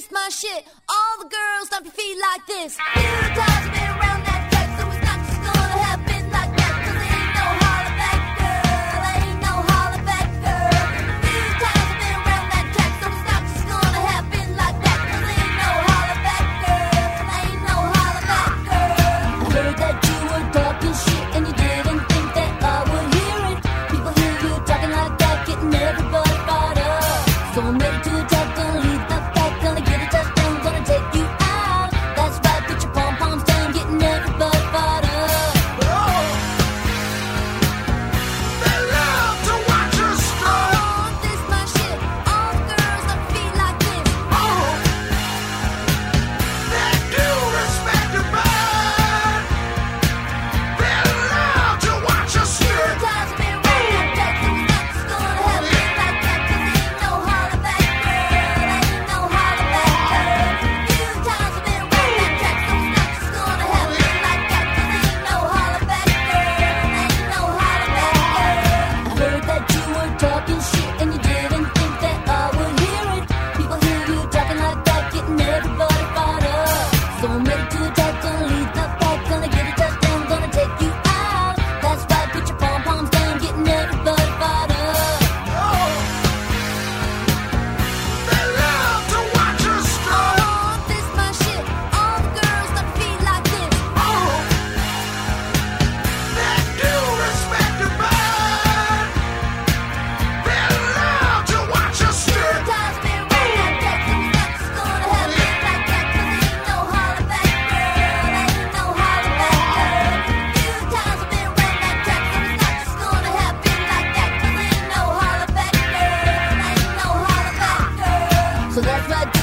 this my shit. All the girls stomp your feet like this. Few times I've been around that track, so it's not just gonna happen like that. 'Cause there ain't no holler back girl, there ain't no holler back girl. Few times I've been around that track, so it's not just gonna happen like that. 'Cause there ain't no holler back girl, there ain't no holler back girl. I heard that you were talking shit and you didn't think that I would hear it. People hear you talking like that, getting everybody fired up. So I'm ready to attack, gonna lead the pack, gonna get a touchdown, gonna take you out. That's right, put your pom-poms down, getting everybody fired up. They love to watch us strut. Oh, this my shit. All the girls on feet like this. They do respect the bird. They love to watch us Few strut. times I've been around that track, so it's not just gonna happen like that. 'Cause there ain't no holler back girl, there ain't no holler back girl. Few times I've been around that track, so it's not just gonna happen like that. 'Cause there ain't no holler back girl, there ain't no holler back girl. I heard that you were talking shit and you didn't think that I would hear it. People hear you talking like that, getting everybody fired up. So I'm ready to attack, gonna lead the pack, gonna get a touchdown, gonna take you out. That's right, put your pom-poms down, getting everybody fired up. They love to watch us strut. Oh, this my shit. All the girls on feet like this. They do respect the bird. They love to watch us strut. Times been around that track, so it's not just gonna happen like that. 'Cause there ain't no holler back girl, there ain't no holler back girl. Few times I've been around that track, so it's not just gonna happen like that. 'Cause there ain't no holler back girl, there ain't no holler back girl. So that's right.